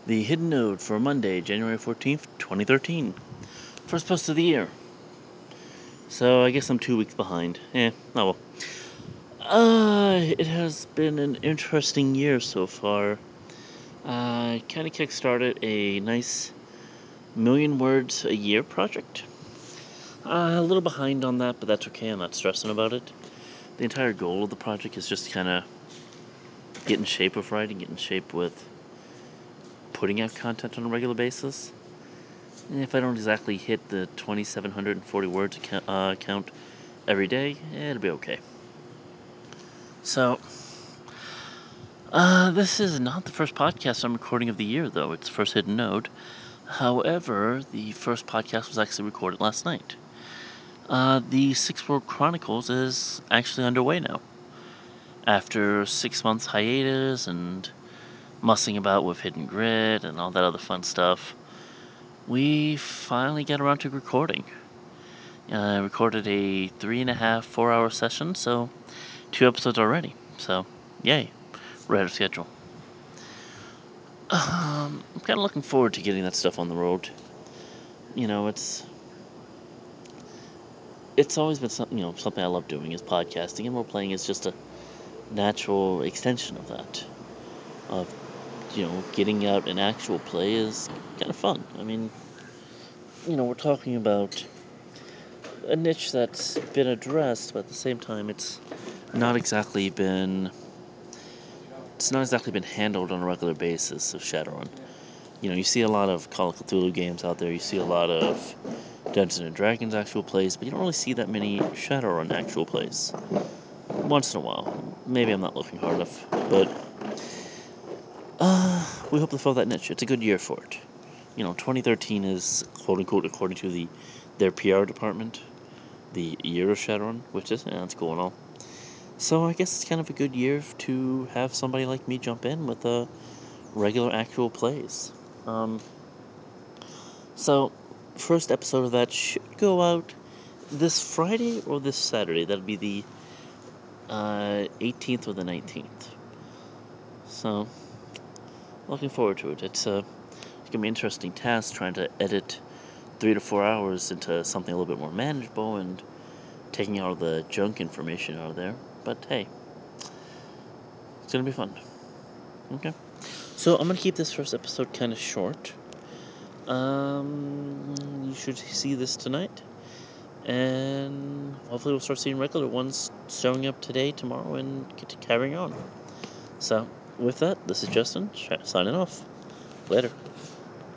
The hidden node for Monday, January 14th, 2013. First post of the year. So I guess I'm 2 weeks behind. Oh well. It has been an interesting year so far. I kind of kickstarted a nice million words a year project. A little behind on that, but that's okay. I'm not stressing about it. The entire goal of the project is just kind of get in shape with writing, get in shape with putting out content on a regular basis. And if I don't exactly hit the 2,740 words count every day, it'll be okay. So, this is not the first podcast I'm recording of the year, though. It's the first hidden node. However, the first podcast was actually recorded last night. The Six World Chronicles is actually underway now. After 6 months hiatus and mussing about with Hidden Grid and all that other fun stuff, we finally got around to recording. I recorded a 3.5, 4-hour session, so 2 episodes already. So, yay. We're ahead of schedule. I'm kind of looking forward to getting that stuff on the road. It's always been something I love doing is podcasting, and role-playing is just a natural extension of that. Of, getting out an actual play is kind of fun. I mean, we're talking about a niche that's been addressed, but at the same time, it's not exactly been handled on a regular basis of Shadowrun. You see a lot of Call of Cthulhu games out there, you see a lot of Dungeons and Dragons actual plays, but you don't really see that many Shadowrun actual plays. Once in a while. Maybe I'm not looking hard enough, but we hope to fill that niche. It's a good year for it. 2013 is, quote-unquote, according to their PR department, the year of Shadowrun, which is, that's cool and all. So I guess it's kind of a good year to have somebody like me jump in with regular actual plays. So, first episode of that should go out this Friday or this Saturday. That'll be the 18th or the 19th. So, looking forward to it. It's going to be an interesting task trying to edit 3 to 4 hours into something a little bit more manageable and taking all the junk information out of there. But hey, it's going to be fun. Okay. So I'm going to keep this first episode kind of short. You should see this tonight. And hopefully we'll start seeing regular ones showing up today, tomorrow, and get to carrying on. So, with that, this is Justin, signing off. Later.